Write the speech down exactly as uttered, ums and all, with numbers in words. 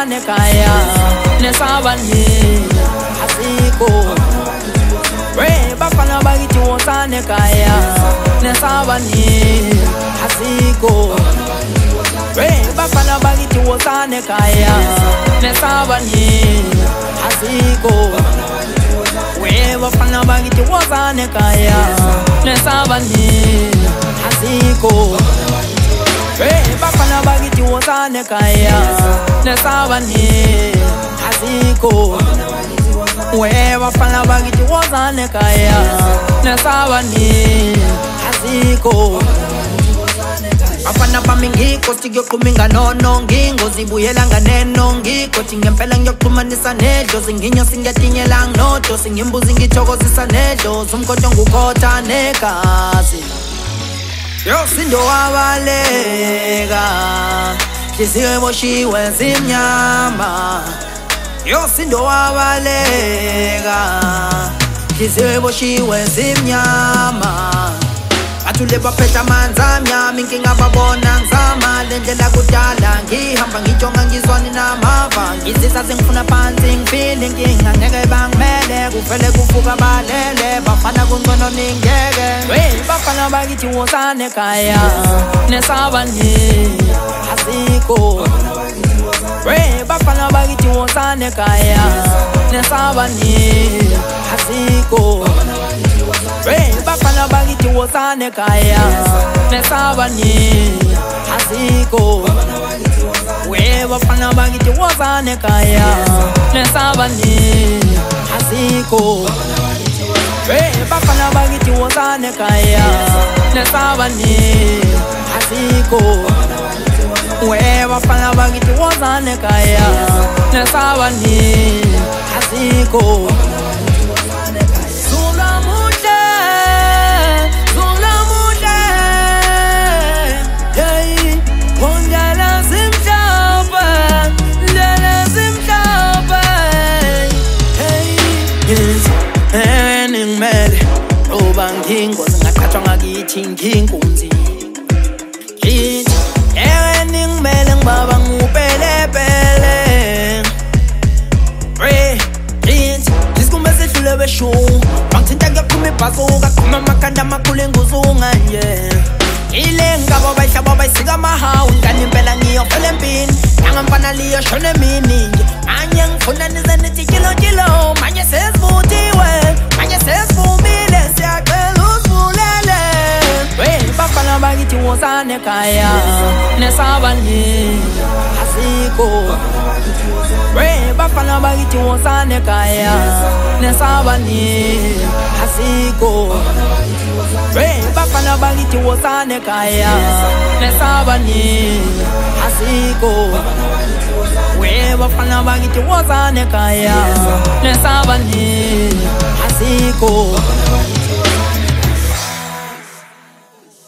wozane kaya nesabani asiko we bafana bakithi wozane kaya nesabani asiko we bafana bakithi wozane kaya nesabani asiko we bafana bakithi wozane kaya nesabani asiko we bafana bakithi wozane kaya nesabani asiko we bafana bakithi wozane kaya nesabani asiko bafana bami ngikho ngiyokhuminga nono ngingo zibuyela nganeno ngikho ngempela ngiyoxhumanisa nedlo zinginyo singiyatinyela nginodo singimbuzi ngithokozisa nedlo umkhotho ngukhotha negazi yo sindo wabaleka Kisiwe moshiwe zimnyama yo sindo wabaleka Kisiwe moshiwe zimnyama Atule baphetha manza mnyama inkinga babona ngizama lendlela kudala ngihamba ngijonga ngizwani namava ngizisa sengifuna phansi ngifile inkinga ngeke bangimele kuvele kufuka balele bafana kungcono ningeke we bafana bakithi wozane kaya nesabani asiko we bafana bakithi wozane kaya nesabani asiko we bafana bakithi wozane kaya nesabani asiko we bafana bakithi wozane kaya nesabani asiko we bafana bakithi wozane kaya nesabani asiko we bafana bakithi wozane kaya nesabani asiko Ngingo zingaqhathwa ngakithi nginkunzi Yithi ewe ningimele ngibaba ngupelepele Re yithi isikumbe sehlule beshu bangithinta ngiyaphuma ibhazuka qhuma amakhanda amakhulu enguzunga nje ile ngabo bayihlaba bayisika amahawu ngani impela ngiyofela empini nangambana liyo shone emini manje ngifuna nize nithi kilo kilo manje sesivuthiwe manje sesivumile siyacela usivulele we bafana bakithi wozane kaya nesabani asiko we bafana bakithi wozane kaya nesabani asiko we bafana bakithi wozane kaya nesabani asiko we bafana bakithi wozane kaya nesabani asiko